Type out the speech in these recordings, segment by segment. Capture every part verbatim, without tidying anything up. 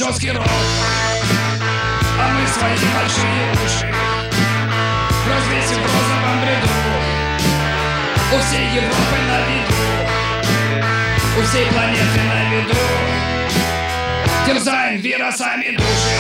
жесткий рок, а мы свои большие уши развесим в розовом бреду. У всей Европы на виду, у всей планеты на виду, терзаем вирусами души.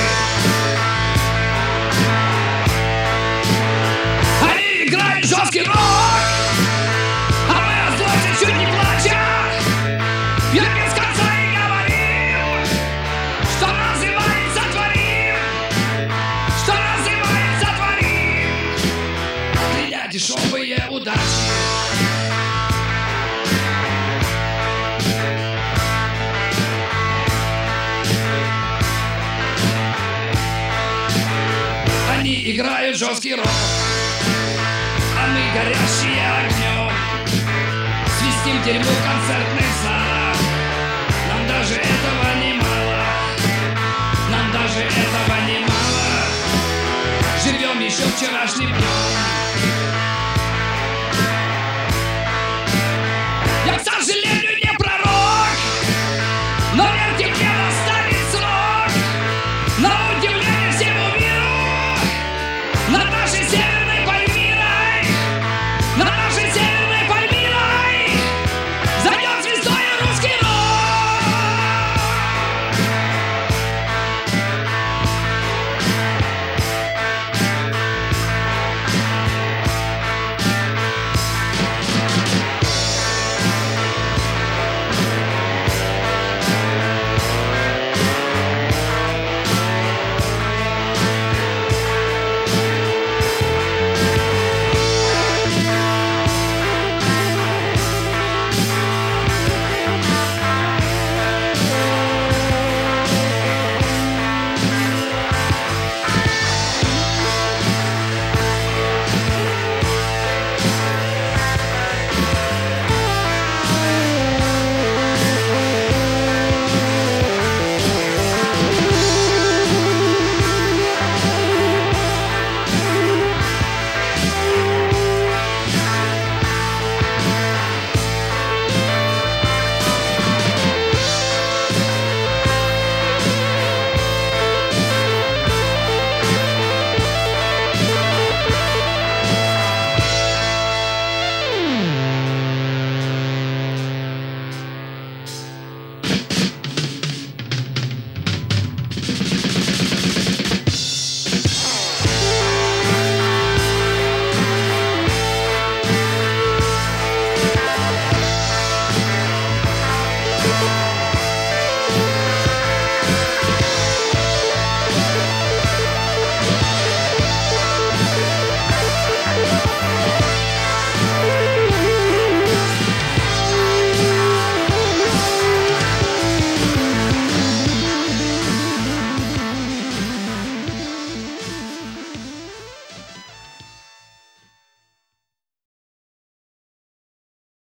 Они играют жесткий рок, а мы от злости чуть не плача пьем без конца и говорим, что называется творим, что называется творим, кляня дешевые удачи. Они играют жесткий рок, а мы горящие огнем свистим дерьмо в концертных залах. Нам даже этого не мало, нам даже этого не мало. Живем еще вчерашним днем.